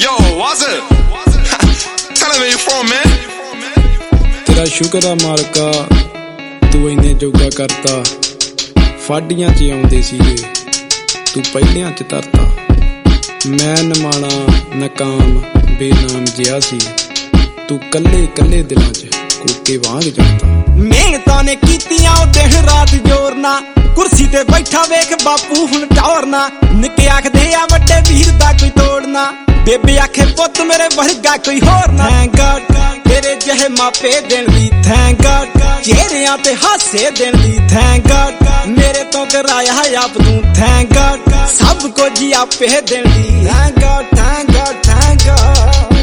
Yo, what's it? Tell me where you from, man. तेरा शुक्र आ मालका तू इन्ने जोगा करता फाडियां च आउंदे सीगे तू पहिलियां च तरता मैं नमाना नकाम बेनाम जिहा सी तू कल्ले कल्ले दिलां च कूके वांग जाता मेहनतां ने कीतियां ओ दिन रात जोरना कुर्सी ते बैठा वेख बापू हुण टौरना निक्के आखदे आ वड्डे वीर दा कोई तोड़ना बेबे आखे पुत्त मेरे वर्गा कोई होर ना थैंक गॉड तेरे जहे मापे देण दी थैंक गॉड चेहरियां ते हासे देण दी थैंक गॉड मेरे तो कराया आप तू थैंक गॉड सब कुछ ही आपे देण दी thank God thank God thank God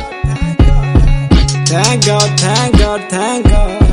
thank God thank God thank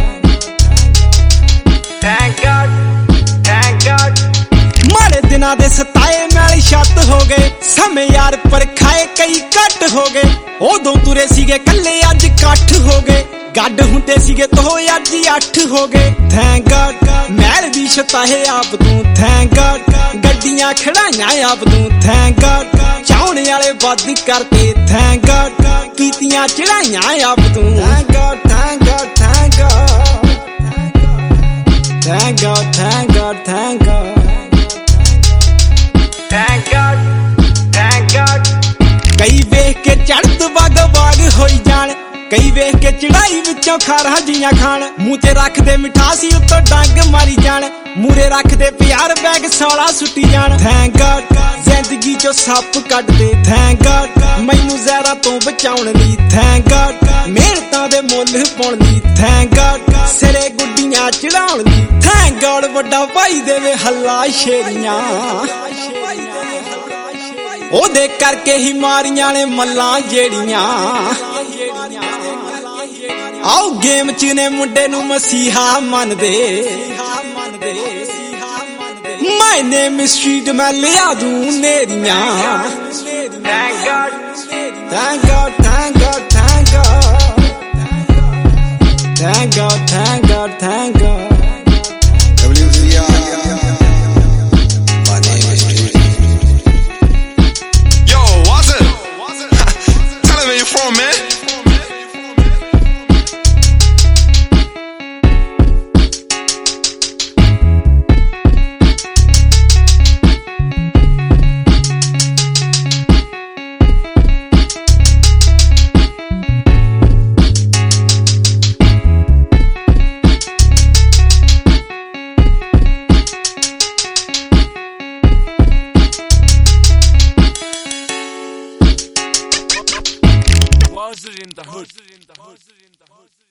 God thank God thank God माड़े दिनां दे सताए नाल छत हो गए समय यार पर खाए कई कट हो गए उदों तुरे सीगे कल्ले अज कट हो गए गड हुंदे सीगे तो अज 8 हो गए थैंक गॉड महल भी छताए आप तू थैंक गॉड गड्डियां खड़ाइयां आप तू थैंक गॉड चाहने वाले बद करते थैंक गॉड कीतियां चढ़ाइयां आप तू thank God thank God thank God thank God thank God thank God thank God thank God कई वेख के चढ़त वग वग होई जान कई वेख के चढ़ाई विचों खारा जियां खान मूंह ते रख दे मिठासी उत्तों डंग मारी जान मूरे रख दे प्यार बैग सौला सुट्टी जान थैंक गॉड जिंदगी चों सप कट दे थैंक गॉड मैनू जहरा तो बचाउण दी थैंक गॉड मेहनतां दे मुੱਲ पाउण दी थैंक गॉड सिरे गुड्डियां चढ़ाउण दी थैंक गॉड वड्डा भाई देवे हल्ला शेरियां ओदे करके ही मारियां ने मल्लां जेड़ियां आओ गेम च ने मुंडे नू मसीहा मन दे माय नेम इज स्ट्रीट मैं लिया दूं नेरियां thank God thank God thank God thank God thank God thank God thank God From, man. Buzzard in the hood.